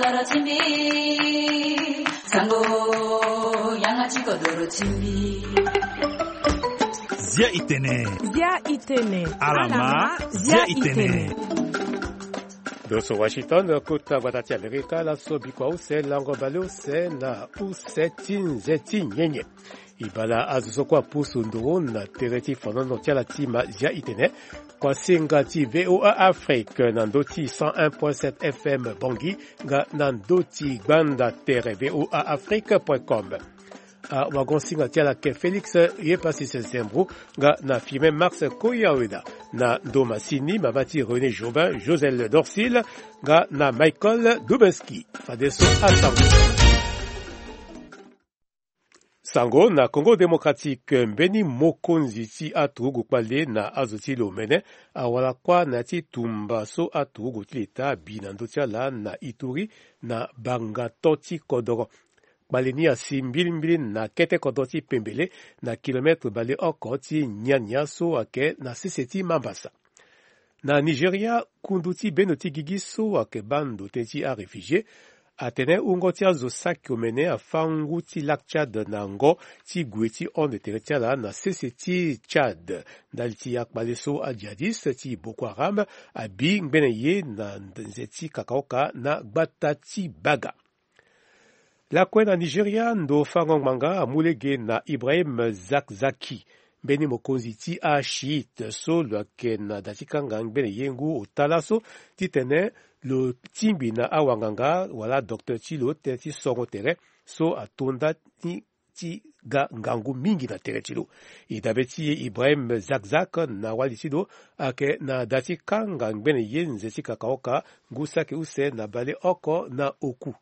kodoro chimbi sango yangachi kodoro chimbi Zia itene alama zia itene Doso Washington kota watati Amerika la so bikwa use lango bale use na use tinzeti nyenye ibala azuso kwa pusu ndoro na tereti fanono tia tima zia itene kwa singa ti VOA Afrique nandoti 101.7 FM Bangui ga nandoti gbanda tere VOA Afrique.com wagon singa tia ke Felix ye pasi sembro ga na firme Max Koyaweda na Domasini mabati René Jobin Josel Dorsil ga na Michael Dubenski fadeso asango sango na Congo démocratique mbeni mokonzi ti aturugu pale na azoti lomene awala kwa na ti tumba so aturugu ti leta binando tia la na Ituri na Bangato ti Kodoro baleni asi mbilimbili na kete kodoti pembele na kilometre bale oko ti nyanya so ake na seseti Mambasa. Na Nigeria kunduti benoti gigi so ake bando tenti a réfugié atene ungo ti azo saki omene afangu ti lac Tchad na ngo ti gue ti onde tere tia la na seseti Tchad ndali ti akpale so a jihadis ti Boko Haram abi ngbene ye na nzeti kakaoka na gbata ti Baga. La kwen na Nigeria ndo fangong manga amulege na Ibrahim Zakzaki beni mokonzi ti a shiite so lo ken na datikanga bene yengu otalaso titene lo timbi na awanganga wala Dr. Chilo ti songo tere so atonda ti ga ngangu mingi na tere chilo idabeti Ibrahim Zakzak na walisido ake na datikanga bene yenze ti kakaoka ngusake use na bale oko na oku.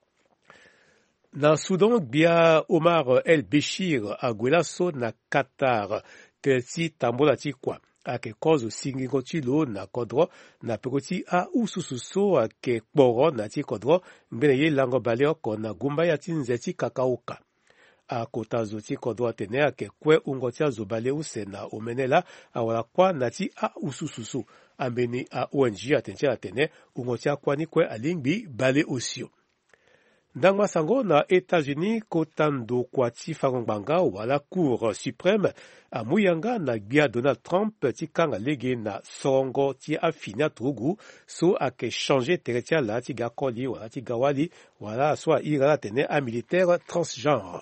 Na Soudan bia Omar El Béchir agwelaso na Qatar te ti tambola ti kwa ake kozo singingo ti lo na kodro na pekoti a usususo ake kporo na ti kodro mbene ye lango bale oko na gumba ya ti nze ti kakaoka a kota zo ti kodro atene ake kwe ungo ti azo bale use na omenela awala kwa na ti a usususo ambeni a ONG atene ungo ti akwa ni kwe alingbi bale osio. Ndangma sango na États-Unis kotando kwa ti fangongbanga wala Cour suprême amuyanga na gbia Donald Trump ti kanga lege na songo ti afini aturugu so ake changer tere tia la ti ga koli wala ti ga wali wala so a ira la tene a militaire transgenre.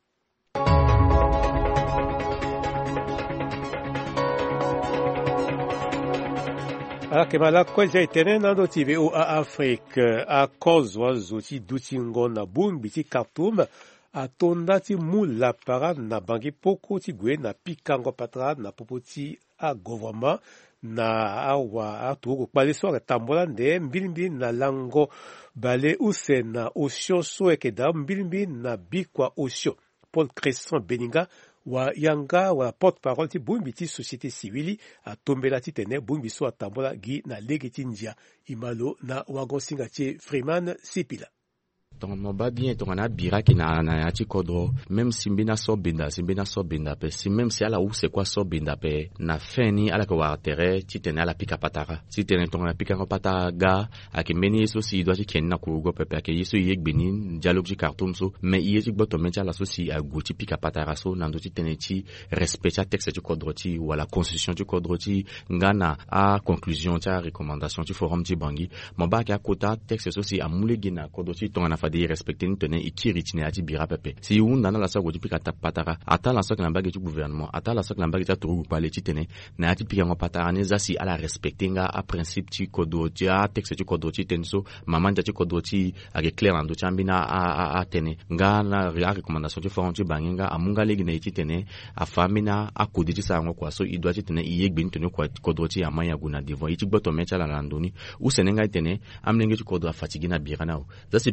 Akemala kweza itene nando ti VOA Afrique a kozwa zo ti dutingo na bungbi ti Khartoum atonda ti mula para na bangi poko ti gue na pikango patra na popo ti a gouvernement na awa aturugu kpale so tambola nde mbilimbili na lango bale use na osio so ekeda mbilimbili na bikwa osio. Paul Crescent Beninga wa yanga wa porte-parole ti bungbi ti société civile atombela ti tene bungbi so atambola gi na lege ti ndia imalo na wagon singa ti Freeman Sipila. Donc mon ba bien to na bira ki na ti kodro même si mbina so benda pe si même si ala ou c'est quoi so benda pe na feni ala ko wa tere ti tene ala pika patara si tene to na pika ko patara ga aki meni so si do ti ken na ko go pepe aki yeso yek benin dialogue ti Khartoum so mais iye ti gboto men ti ala so si a go ti pika patara so na do ti tene ti respect ta texte ti kodro ti wala constitution ti kodro ti ngana a conclusion ti a recommandation ti forum ti Bangui mon ba ki akota texte so si amule gina kodro ti to na de respecter ni tene ikiri tine ati bira pepe si unda na la sa go pika patara ata la sa que l'ambage du gouvernement ata la sa que l'ambage ta turu pa le tene na ati pika ngo patara ne za si ala respectinga a principe ti kodo ti a texte ti kodo ti tenso mamanja ti kodo ti a clair ando chambina a tene nga na recommandation ti forum ti banginga amunga legi na ti tene a famina a kodi ti sa ngo kwa so idwa ti tene iye gbin tene kwa kodo ti amaya guna devant iti gboto mecha la landoni u senenga tene amlenge ti kodo a fatigué na bira na za si pika ngo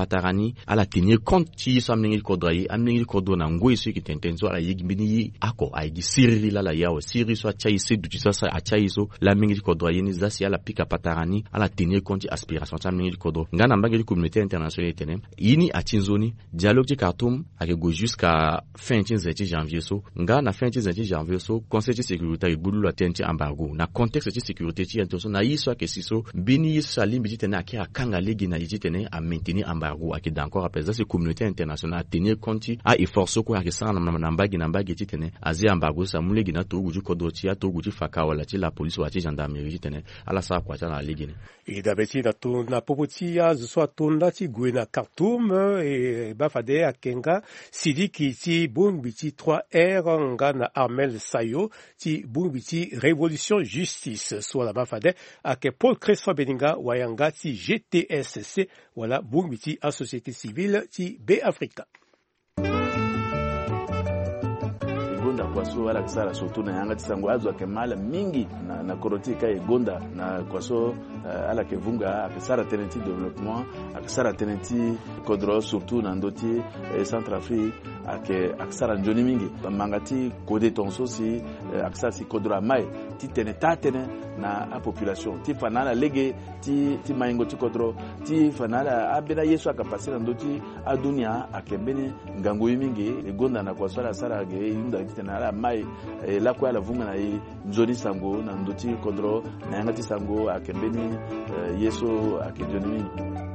patarani ala tenir compte ti so amningi kodrayi amningi kodro na ngoi so ki tentenzo ala yigbini ako aigi siri la yawo siri so achaise duti sa achaiso la mingi kodrayi ni zasi ala pika patarani ala tenir compte aspiration ta mingi kodro ngana mbangeli communauté internationale tenen yini achinzoni dialogue ti Khartoum ake go jusqu'à fin ti janvier so nga na fin ti janvier so conseil de sécurité ibulu la tenti embargo na contexte de sécurité ti international na yiso ke siso bini yiso alimbi ti tene ake akanga legi na yiti tene a maintenir embargo ake d'accord apesa ces communauté internationale tenir compte a efforce ko ake sana na mbagi ti tene azi embargo sa mulegi na to guju kodoti ya to guju faka wala ti la police wa ti gendarmerie ti tene ala sa kwa na legi ne e dabeti na to na popoti ya zo to na ti gwe na Khartoum e bafade akenga sidiki ti bungbi ti 3R nga na Armel Sayo ti bungbi ti Révolution Justice so la bafade ake Paul Crespo Beninga wayanga ti GTSC wala bungbi ti a société civile ti B-Africa. Gonda kwaso wala kisara sotu na yanga tisango azo akemala mingi na korotika e gonda na kwaso ala kevunga akisara tenenti développement akisara tenenti kodro surtout na ndoti Centrafrique akisara njoni mingi mangati kode tonso si akisara si kodro mai ti tene na a population ti fanala lege ti maingo ti kodro ti fanala abena yesu akapasira ndoti adunia akembeni ngango mingi e gonda na kwaso ala sara ge yunda tena ala mai la kwa la vunga na njoni sango na ndoti kodro na yanga ti sango akembeni yesu akijoni mingi.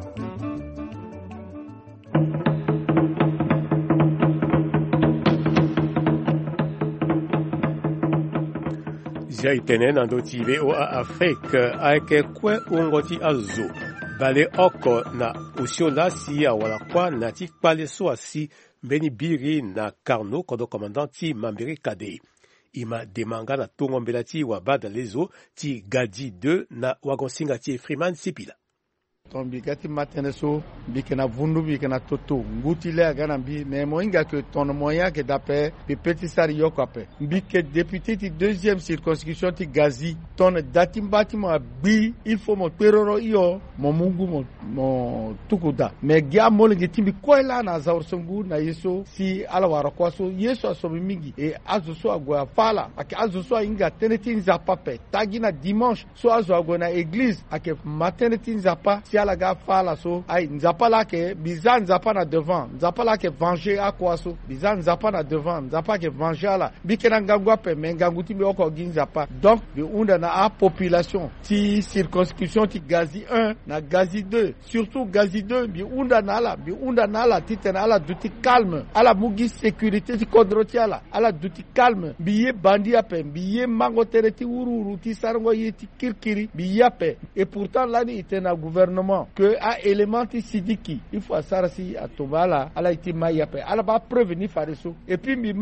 Jaitene na ndoti VOA Afrique aike kwe ungoti azo bale oko na usiola si wala kwa na ti kpale so asi mbeni biri na Karno kodo commandant ti Mambiri Kade. Ima demanga na tongombela ti wabada lezo ti Gadi 2 na wagonsinga ti Freeman Sipila. Ton bikati matene so bikena vundu bikena toto nguti le agana bi mais moinga que ton moyen que d'après pe petit sari yokape bike député ti deuxième circonscription ti Gazi ton datim bâtiment bi il faut mon terroro io mon mungu mon tukuda mais gia molingi timbi koila na zaursungu na yeso si ala wara kwaso yeso asomi mingi e azuso agwa fala ake azuso inga teneti nzapape tagina dimanche so azo agwa na église ake maternité nzapa ala ga fala so ay nzapa la ke bizan nzapa na devant nzapa la ke venger a quoi so bizan nzapa na devant nzapa ke venger la bikena ngangwa pe menganguti bi oko ginzapa donc bi unda na a population ti circonscription ti Gazi 1 na Gazi 2 surtout Gazi 2 bi unda na la ti tena ala duti calme ala mugi sécurité ti kodroti ala duti calme bi ye bandi ape bi ye mango tereti ururu ti sarngo ye ti kirkiri bi yape et pourtant là ni tena gouvernement que a élément sidiki il faut sarasi atobala ala iti mayape ala ba prévenir fareso et puis mi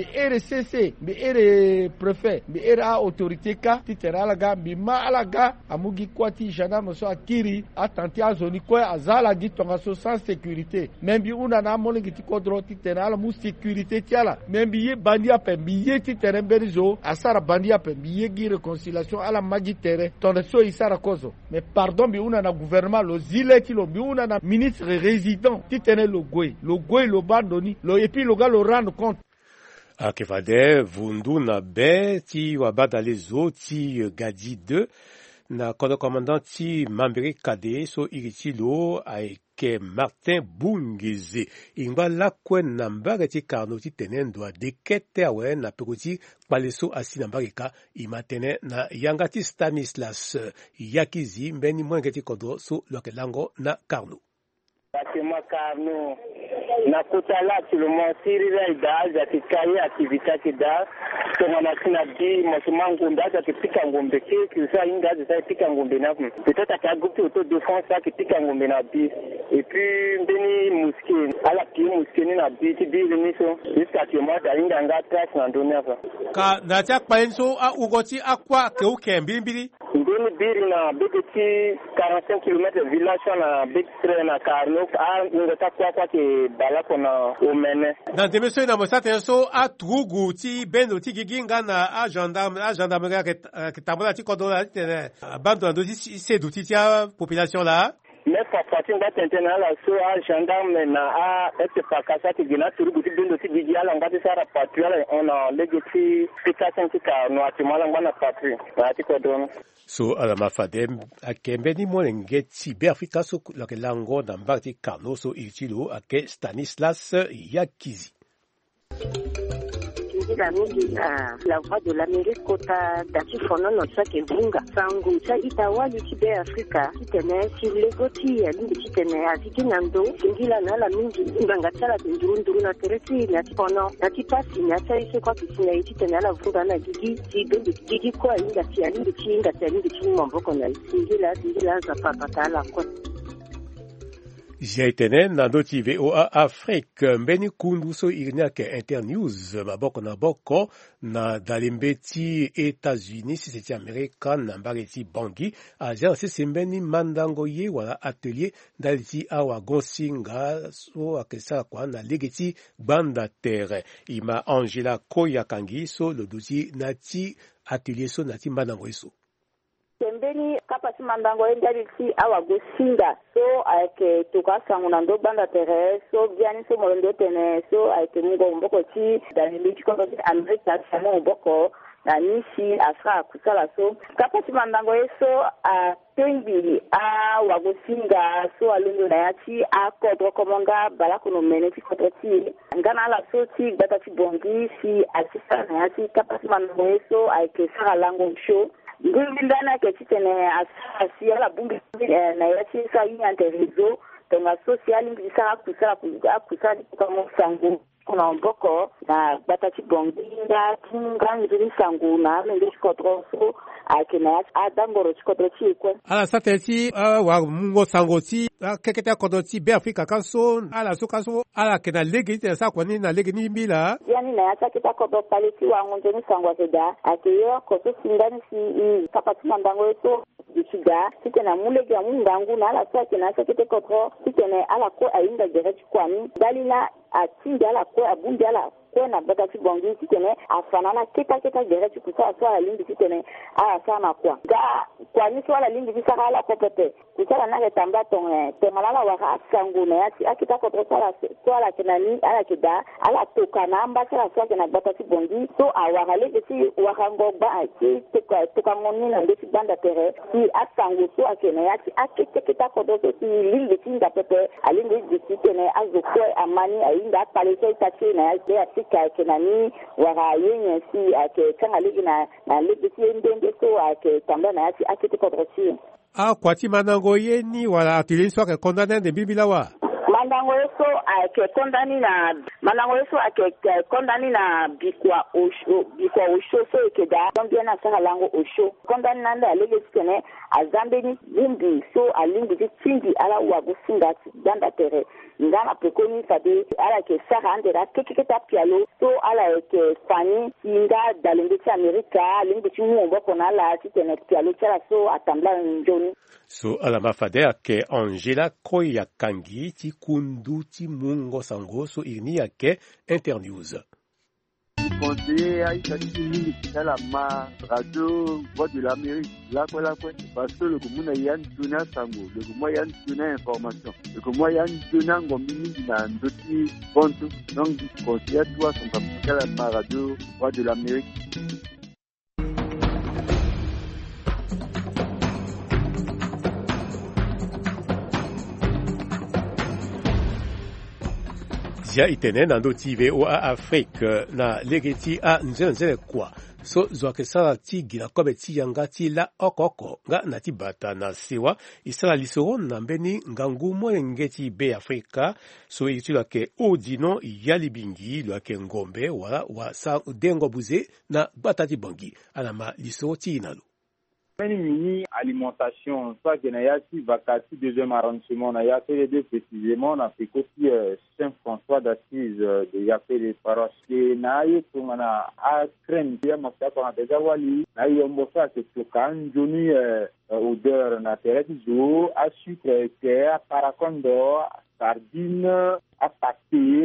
RCC mi préfet mi autorité ka titera ala ga mi ala ga amugi kwati gendarme so akiri atenti azoni ko azala di tonga so sans sécurité même bi una na molingi ti kodro titera ala mu sécurité ti ala même bi ye bandi ape bi ye titera berizo asara bandi ape bi ye gi réconciliation ala magi tere tonde so isara kozo mais pardon bi una na gouvernement lo zile ti lo biuna na ministre résident ti tene lo gwe lo bandoni lo et puis lo ga lo rendre compte akefade vundu na be ti wabada lezo ti Gadi 2 na kodo commandant ti Mambiri Kade so iriti lo ke Martin Bungeze ingba lakwe na mbaga ti Karno ti tene ndwa dekete awe na pekoti kpaleso asi na mbaga imatene na yanga ti Stanislas Yakizi mbeni mwenge ti kodro so loke lango na Karno. Batema Karno na kutala tulumo sirira ida za kikaye activité da tonga makina di mosumangu ndaza kipika ngombe kisa inga za kipika ngombe na peut-être ka groupe auto défense ça kipika ngombe na bi et puis mbeni mosquée ala pi mosquée na bi ti bi lemiso jusqu'à que moi da inga nga trace na ndona ka na ta kpaenso a ugoti akwa ke uke mbimbiri ndeni biri na bigeti 45 km village na big train na Karno a ngota kwa ke balako na omene na demeso na mosate so a trugu ti beno ti giginga na a gendarmerie ke tabola ti kodola tene bando na dosi sedu ti tia population la mais fafatin ba tentena la so a gendarme na a ete pakasa ki gina turu guti bindo ti bigi ala ngati sara patrouille ona legeti pitasen ti ka no atimala ngana patrouille ati ko don so ala mafadem akembe ni molengeti be Afrika so la lango na mbati kano so ichilo ake Stanislas Yakizi. La voix de l'Amérique kota dati fonono sake vunga sangu cha itawa yutibe Afrika kitene silegoti lingi kitene aziki nando singila na la mingi nganga chala ndurunduru na teresi na tipono na tipasi na cha ise kwa kisina kitene ala vunga na gigi kwa inga tia lingi chini mboko na singila za papa la kwa Jaitene na doti VOA Afrique mbeni kundu so irniake Internews maboko na boko na dalimbeti États-Unis siseti Amerika na mbareti Bangui aja sisi mbeni mandango ye wala atelier daliti awa gonsinga so akesa kwa na legeti banda terre ima Angela Koyakangi so le doti nati atelier so nati mandango yeso Tembeni kapasi mandango endaliti awa gosinga so ake tukasa ngunando banda tere so biani so molondo tene so ake mungo mboko ti dalili kondo Amerika samo mboko na nishi afra kusala so kapasi mandango eso a tengi a wagosinga so alundo na yati a kodro komonga balakono meneti kototi ngana la so ti batati bongi si asisa na yati kapasi mandango eso ake sara lango show ngundana ke titene asi ala bumbi na yati sa yante rezo tonga social ngisa kusala kama sangu kuna mboko na batati bonginga tunga ngiri sangu na mende kodro so akina adangoro kodro ti ko ala sateti wa mungo sangoti keketa kodoti be Afrika kaso ala so kaso ala kena legiti sa kwani na legini mbila yani na yata kita kodro paleti wa ngonjeni sangwa seda akeyo koso singani si kapati mandango so disiga sikena mulege ya mundangu na ala sa kena sa kete kodro sikena ala ko ainda gereti kwani dalila atinda ala ko abundi ala ko na batati bongi sikene afanana kita gereti kusa so ala lingi sikene ala sana kwa ga kwani so ala lingi bisaka ala ko pete kusala na ketamba tonge temalala wa sangu na yati akita ko sala so ala kenani ala kida ala toka namba sala so kena batati bongi so awara legesi wakango ba ki toka ngoni na ndesi banda tere si asangu so akena yati akita ko do si lingi tinda pete alingi disikene azoko amani ainda palese tachi na yati atika kenani wara yenye si ake kanga ligi na legesi ndende so ake tamba na yati akita ko drosi kwati mandango yeni wala atelier so ake condamné de bibilawa mandango yeso ake kondani na bikwa osho so ekeda dombia na sala lango osho kondani nanda alege sikene azambeni zimbi so alingi tindi ala wagusinga danda tere ngana pekoni sabe ala ke sara andera keketa pialo so ala ke fani inga dalembeti Amerika lingeti muombo kona la tene pialo chala so atambla njoni so ala mafade ke Angela Koyakangi ti kundu ti mungo sango so ini yake Internews. Conseiller Aïcha Tini, ma radio Voix de l'Amérique, là parce que le commun Yann Tuna Sango, le commun Yann Tuna information, le commun Yann Tuna Ngomini na Ndoti Ponto, donc conseiller toi son capital ma radio Voix de l'Amérique. Zia itene na ndoti VOA Afrique na legeti a nzele kwa so zwake sala ti gila kobe ti yanga ti la okoko nga na ti bata na sewa isala lisoro na mbeni ngangu ngeti be Afrika so itu lake odino yali bingi lake ngombe wala wa sa dengo buze na bata ti bangi alama lisoro ti inalu Mini alimentation, soit que Nayati Vakati, deuxième arrondissement, Nayati deux précisément, on a fait aussi Saint-François d'Assise de Yapé les paroisses. Et Naye, pour on a crème, il y a ma fille pour un désawali, Naye, on va faire que ce can, Johnny, odeur, na terre d'eau, à sucre, terre, paracondo, sardine, à pâté,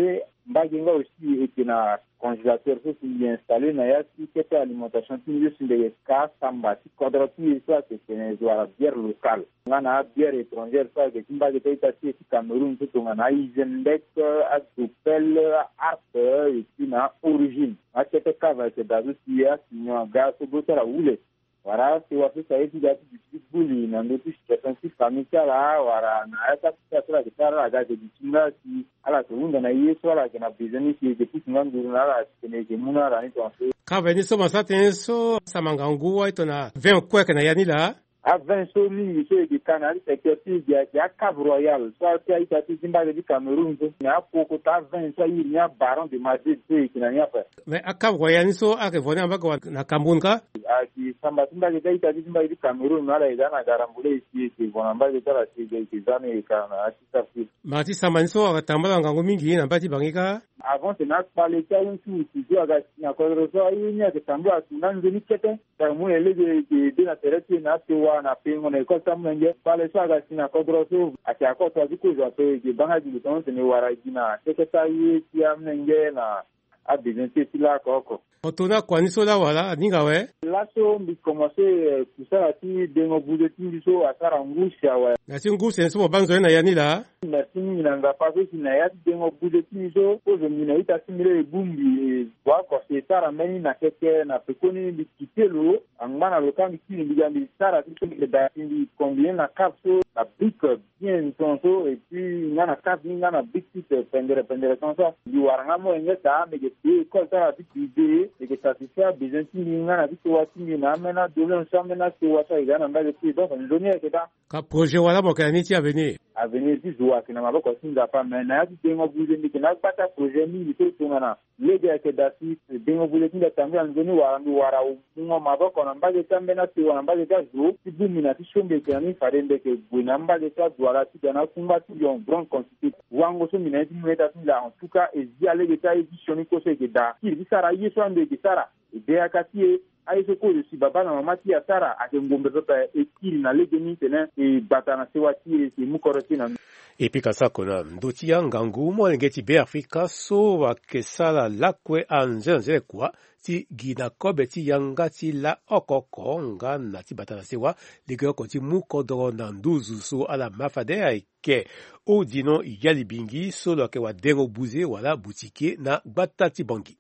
mbagenga aussi était na congélateur so qui installé na ya si que alimentation qui sur les cas samba si quadrati ça c'est une bière locale ngana bière étrangère ça que mbage taita si Cameroun to ngana Izenbeck à Tupel Art et puis na origine à cette cave c'est dans aussi ya sinon gaz au botara oule voilà c'est wa ça est déjà du bouli na notre situation si famille là voilà na ça ça que ça la gaz du tinga si ala seconde na yeso ala que na besoin si de plus ngandu na la que muna la ni tonse ka veni so masate so samangangu wa itona 20 kwa kana yani la à 20 soli c'est du canal c'est que si il y a Cap Royal soit il y a ici Zimbabwe du Cameroun il y a beaucoup ta 20 ça il y a baron de Madrid qui n'a rien fait mais à Cap Royal so ake vona ambako na Kambunka qui samba Zimbabwe ici Zimbabwe du Cameroun là il y a na garambule ici qui vona mbage tala qui zane kana asita fi mati samanso akatambala ngango mingi na mbati bangika avant c'est notre palais un tout qui doit na kodroso il y a que tambua tunanzo ni kete kwa mwele de na tereti na tewa na pengo na ko tamnenge pale swaga sina kodroso akiakota zikuzo pe ke bangaji lutonse ni warajina sekretari tiamnenge na abizente tila koko otona kwani sola wala ninga we laso mbi commencer kusala ti dengo budeti biso asara ngusha wa na ngusha nso banzo na yani la na tini nanga paso sina ya dengo budeti biso ozo mina ita simile bumbi kwa ko se sara meni na keke na pekoni bikitelo angana lokami kini bigambi sara tiso de batindi combien na capso la brique bien tonso et puis ngana cap ngana big petite pendere tonso di waranga mo ngeta me ke ko sara bikide et que ça se fait besoin ngana bikwati na mena dole nsamena kwata igana mbaje ti donc ndonia keta ka projet wala mokani ti avenir ti zoa kina maboko sinza pa mena ya dengo buze ndi kina pata projet ni to tungana lege ke dasi dengo buze ti tambia ndoni wara ngo maboko na mbaje tambena ti wana mbaje ta zo ti bumina ti shombe ke ni farende ke buina mbaje ta wala ti dana kumba ti yon grand quantité wango so mina ti mweta ti la en tout cas et dia lege ta édition ko se ke da ti sara yeso ande ke sara idea katie aiso ko si baba na mama ti asara ake ngombe papa ekiri na legeni tena e batana sewati e mukoroti na epika sakona ndoti ya ngangu mo ngeti be Afrika so wa kesala lakwe anzenze kwa ti gina kobe ti yanga ti la okoko nga na ti batana sewa lege ko ti mukodoro na nduzu so ala mafade aike o dino yali bingi so lo ke wa dengo buze wala boutique na gbata ti bangi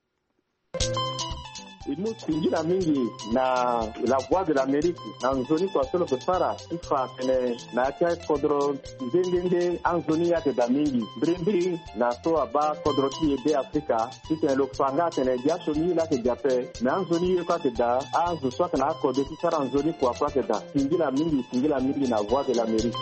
imusingira mingi na la voix de l'Amérique na nzoni kwa solo kusara ifa kene na kia kodro ndende anzoni yake da mingi mbiri na so aba kodro ti ebe Afrika tike lokfanga kene jasho ni la ke jape na anzoni kwa ke da anzo so kana kodro ti sara anzoni kwa ke da singira mingi na voix de l'Amérique.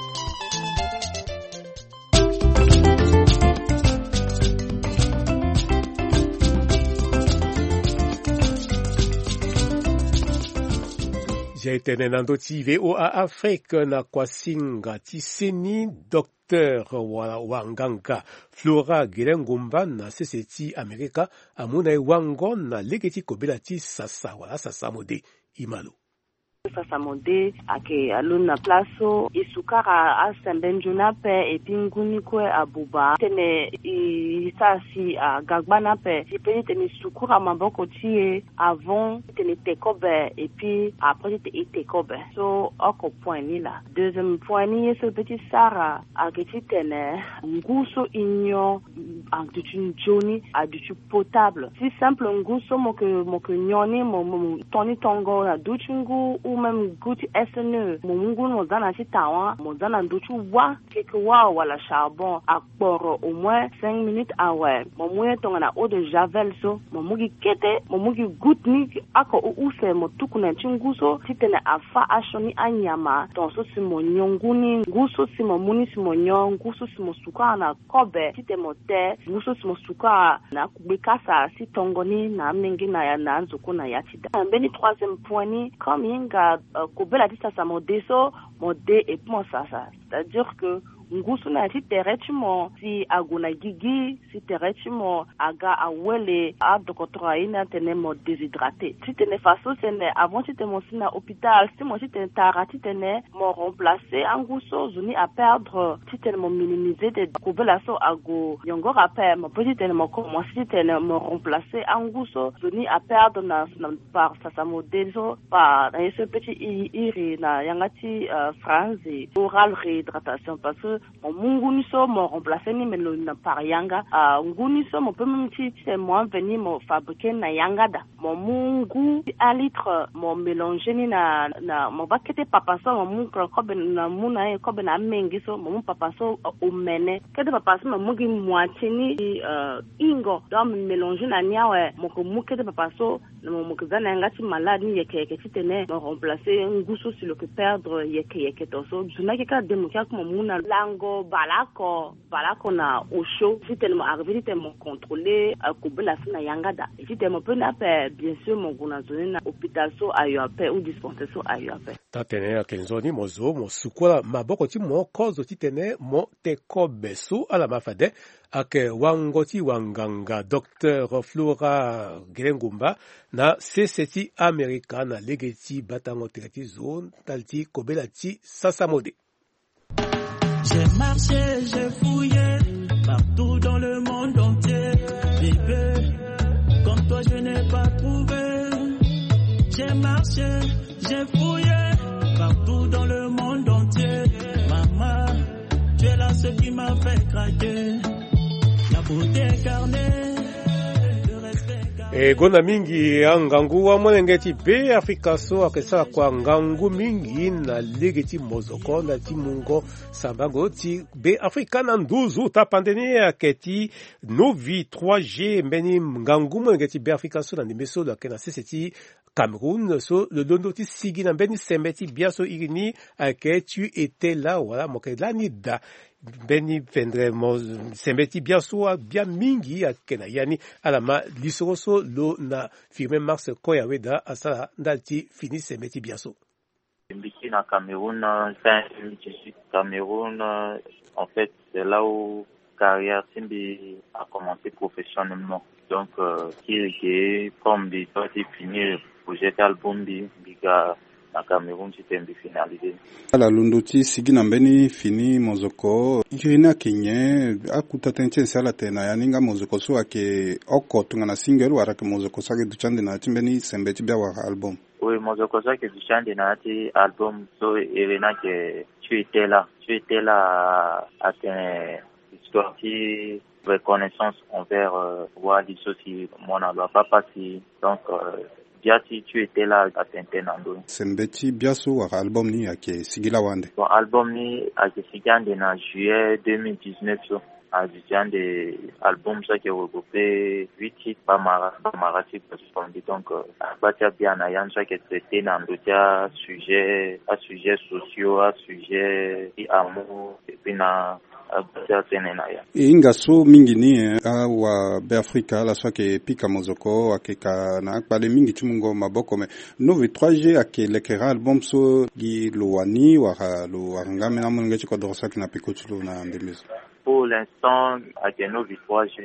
J'ai été nando ti VOA Afrique na kwasinga ti seni docteur wanganga Flora Gelengumba na seseti Amerika amuna wangon na legeti kobela ti sasa wala sasa mode imalo sasa mode ake aluna plaso isukara asembenjuna pe epinguni kwe abuba tene isasi gagbana pe ipeni tene sukura maboko tie avant tene tekobe et puis après tene tekobe so oko point ni la deuxième point ni ce petit Sara aketi tene nguso inyo antutu joni adutu potable si simple nguso moke nyoni mo toni tongo na duchungu ou même goutte SNE mungu no zana chitawa mo zana nduchu wa keke wa wala charbon akporo au moins 5 minutes awe mo mwe tonga na eau de javel so mo mugi kete mo mugi goutte ni ako use mo tukuna chinguso titene afa ashoni anyama tonso si mo nyonguni nguso si mo muni si mo nyonguso si mo suka na kobe tite mo te nguso si mo suka na kubikasa si tongoni na mengi na ya na nzuko na yatida mbeni troisième point ni comme yinga kobela distance à mon déso mon dé et moi ça c'est-à-dire que ngusu na ti terechimo si aguna gigi si terechimo aga awele a dokotro ina tenemo déshydraté ti tene faso sene avant ti tene na hôpital si mo ti tene tara ti tene mo remplacer anguso zuni à perdre ti tene mo minimiser de kubelaso ago yongo rappel mo petit tene mo commencer tene mo remplacer anguso zuni à perdre na par sa modezo par ce petit iri na yangati phrase oral réhydratation parce que mon munguniso mo remplacer ni melo na par yanga nguniso mo peut même ti moi venir mo fabriquer na yanga da mon mungu à litre mo mélanger ni na mo bakete papaso mo mungu ko na muna ko na mengi so mo papaso o mene kede papaso mo mugi moitié ni ingo donc mélanger na niawe mo ko mukete papaso mo kuzana ngati malade ni yeke titene mo remplacer nguso sur le que perdre yeke toso tunake ka demo kya ko muna lango balako na osho titene mo arrivé titene mo contrôler ko bela fina yangada titene mo pe na pe bien sûr mo guna zone na hôpital so ayo pe ou dispensaire so ayo pe tatene akenzoni mozo mo sukola maboko ti mo kozo titene mo teko beso ala mafade ake wangoti wanganga Dr. Flora Grengumba na CCT America na legeti batango tirati zone talti kobela ti sasamode. J'ai marché, j'ai fouillé partout dans le monde entier. Bébé, comme toi je n'ai pas trouvé. J'ai marché, j'ai fouillé partout dans le monde entier. Maman, tu es là ce qui m'a fait craquer. La beauté incarnée. Gona mingi angangu wa mwenengeti be Afrika so akesala kwa ngangu mingi na legeti mozoko na timungo sambango ti be Afrika na nduzu ta pandemie aketi novi 3G mbeni ngangu mwenengeti be Afrika so na nimeso la kena seseti Cameroun so le dondo ti sigi na mbeni sembeti biaso irini ake tu étais là voilà mokela ni da Beni Fendre Sembeti biaso bia mingi akena yani alama lisoroso lo na firme Mars Koyaweda asa ndalti fini Sembeti biaso. Mbiki na Cameroun, fin 2018 Cameroun, en fait c'est là où carrière Simbi a commencé professionnellement. Donc qui est comme des doit finir projet album biga na Cameroun c'était finalisé. Ala lunduti sigina mbeni fini mozoko irina kinye akutatenche sala tena yaninga mozoko so ake oko tungana single wara ke mozoko sake duchande na timbeni sembeti bia wa album. Oui, mozoko sake duchande na ti album so irina ke tu étais là à tes histoire qui reconnaissance envers Wadi Sosi mon aloi papa si donc Biati, tu étais là à Tintenando. Sembeti biaso wa album ni ake sigila wande. Bon album ni ake sigande na juillet 2019 so. Abidjan de album ça qui regroupé 8 titres par Marati correspondait donc abatia bien na yan ça qui traité dans d'autres sujets sociaux, à sujets amour et puis na inga so mingi ni wa Afrika la swake pika mozoko akeka na akpale mingi tumungo maboko me novi 3G ake lekera album so gi loani wa lo ngame na munga chiko dorsa kina pikochulo na ndemizo. Pour l'instant ake novi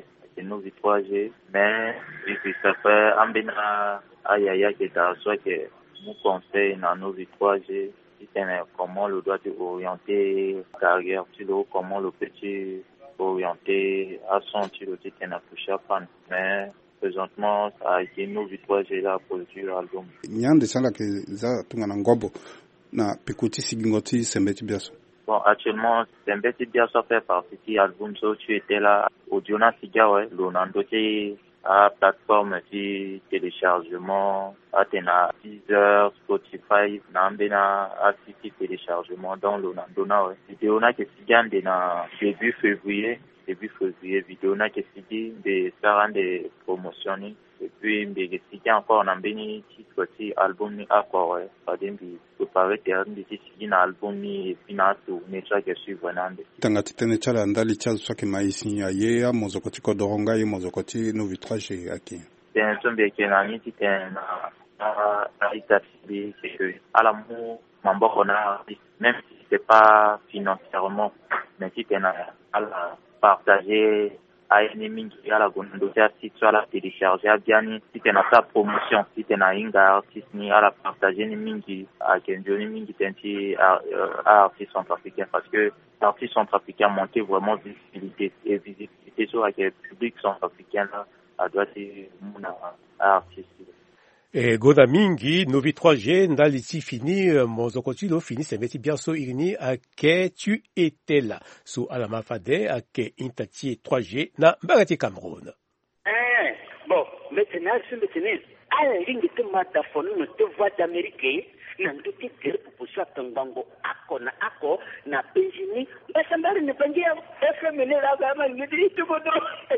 3G mais ça fait ambina ayaya ke ta swake mu conseil na novi 3G comment le doit orienter carrière, comment le petit orienter à son tir de tenir touché à mais présentement ça a été nous victoire j'ai la produit l'album. Nyande sala ke za tungana ngobo na pikuti sigingoti Sembeti biaso. Bon actuellement Sembeti biaso fait partie de l'album so tu étais là audio na siga ouais l'onando à plateforme de téléchargement à 10h Spotify nambena à site téléchargement dans l'onandona ouais vidéo na que sigan de na début février vidéo na que sigi de sarand de promotionner et puis mbege sigi encore nambeni titre ti album ni encore ouais padembi préparer terrain de sigi na album ni et puis na tourner ça que suivre nande tangati tene chala ndali chazo swake maisi ya ye ya mozokoti ko doronga ye mozokoti no vitrage aki ten sombe ke na ni ten na itati que à l'amour mamboko na même si c'est pas financièrement mais si t'es à la partager à ennemi qui a la gondosia si tu as la télécharger à bien si t'es sa promotion si t'es inga artiste ni à la partager ni mingi à kenjoni mingi tenti à artiste centrafricain parce que l'artiste centrafricain monter vraiment visibilité et visibilité sur le public centrafricain là doit être mon artiste. Goda mingi novi 3G ndaliti fini mozokotilo fini semeti bientôt irini à que tu étais là sous alama fade à que intati 3G na mbagati Cameroun. Bon maintenant à la ligne de mataphone de voix d'Amérique na nduti tere pupushwa tangango ako na penjini basambari ne pangia FM ne la gama ngidi tubodo.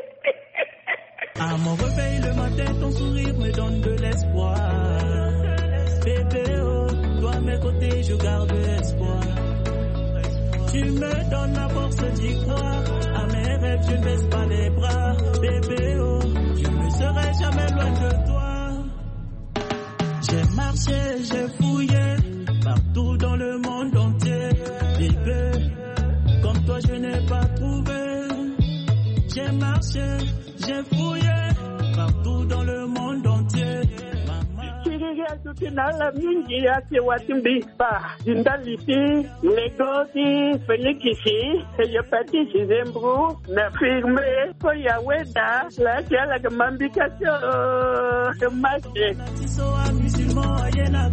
À mon réveil le matin, ton sourire me donne de l'espoir. Bébé, oh, toi à mes côtés, je garde espoir. Tu me donnes la force d'y croire. À mes rêves, je ne baisse pas les bras. Bébé, oh, je ne serai jamais loin de toi. J'ai marché, j'ai fouillé partout dans le monde entier. Bébé, comme toi, je n'ai pas trouvé. J'ai marché, j'ai fouillé partout dans le monde entier. Nala mingi yake watimbi pa jindaliti negozi felikisi heyapati zembru na firme ko yaweda la kiala kamambika cho mache tiso a musulman ayena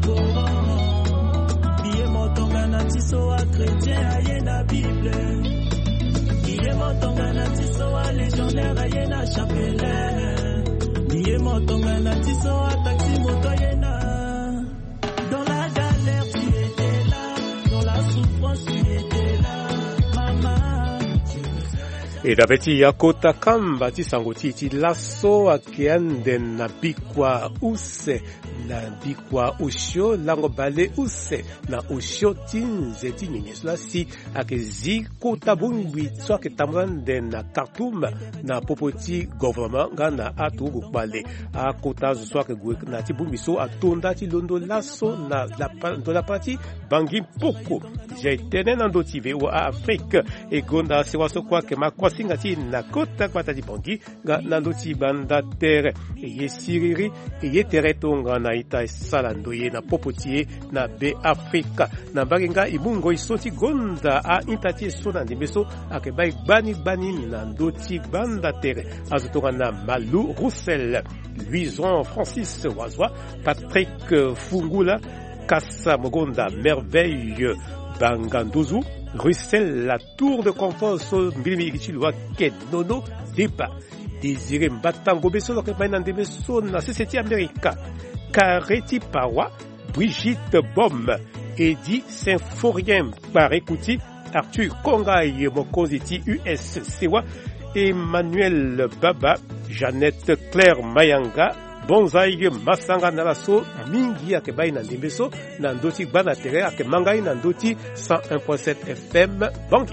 Coran biye motonga na tiso a chrétien ayena Bible. Biye motonga na tiso a légionnaire ayena chapelain. Biye motonga na tiso a taxi moto ayena. Dans la galère tu étais là, dans la souffrance tu étais là, maman. Et d'abeti yakota kamba ti sangoti ti lasso akiande na bikwa use na bikwa usho lango bale use na usho tinze ti nyenyesula si akezi kota bungwi so aketamrande na Khartoum na popoti gouvernement nga na atugu bale akota so akegwe na ti bungwi so atonda ti londo lasso na la partie bangi poko j'ai tenen ndo ti ve wa Afrique e gonda se waso kwa ke makwasinga ti na kota kwata ti bangi nga nando ti banda terre e ye siriri e ye teretonga na ita salando ye na popotie na be Afrika na bagenga ibungo isoti gonda a intati so na ndimbeso ake bai bani na ndoti banda terre azotonga na Malou Roussel Luison Francis Wazwa Patrick Fungula Kassa Mogonda Merveille Bangandozu Russell la tour de confort so mbili kichilwa Kenono Deba Désiré Mbatango Beso loke maina ndebeso na CCT America Kareti Pawa Brigitte Bom Eddie Saint-Forien Parekouti Arthur Kongai Mokonziti US Sewa Emmanuel Baba Jeannette Claire Mayanga Bonzai Masanga Nalaso mingi ake bai na ndembeso na ndoti bana tere ake mangai na ndoti 101.7 FM Bangi.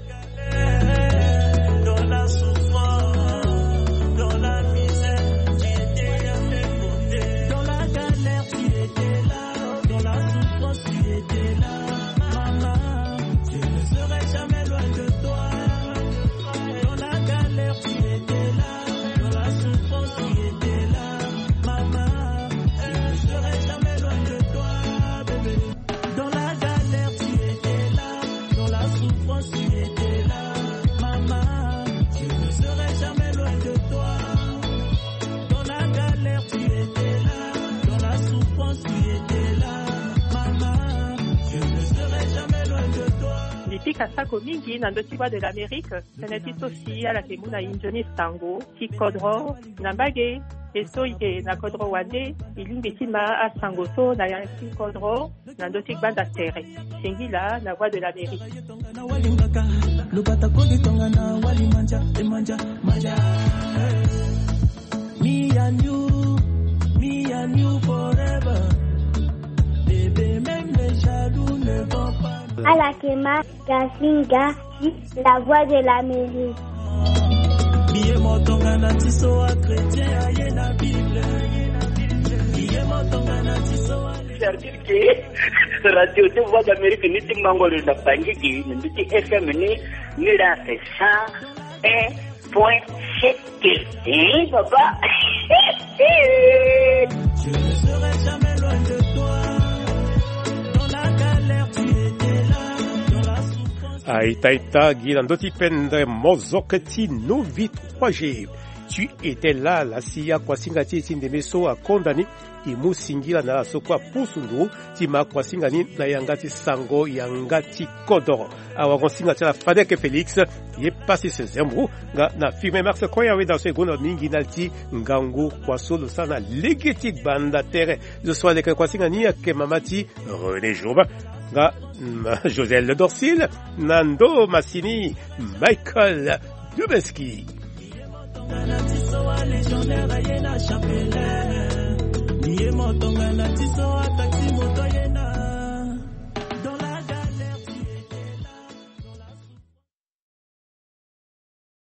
Kasako mingi na ndoti de l'Amérique, seneti aussi à la kemuna injoni stango, ki kodro, nambage, eso ite na kodro wande, ilingitima a sangoso na yanki kodro, na ndoti banda terre. Singila na voix de l'Amérique. Me and you forever. Bébé, même les jaloux ne vont pas. Alakema Gasinga, la voix de l'Amérique. Biye motonga na tiso a chrétien ayena Bible. Biye motonga na tiso a c'est-à-dire que radio de voix d'Amérique ni timbango le napangi qui ni FM ni la 101.7 papa. Je ne serai jamais loin de toi. Dans la galère tu étais là, dans la souffrance. Aitaita Guilandoti Pendre Mozoketi Novi 3G. Tu étais là, la siya kwa singati sindemeso a condamné imu singila na sokwa pusundu tima kwa singani na yangati sango yangati kodoro awa singati la Fadek Félix ye passé ce zembru na filme Max Koya we dans seconde mingi nalti ngangu kwa solo sana legeti banda terre je sois les kwa singani ke mamati René Joba nga José Le Dorsil Nando Massini Michael Dubeski. Légionnaire,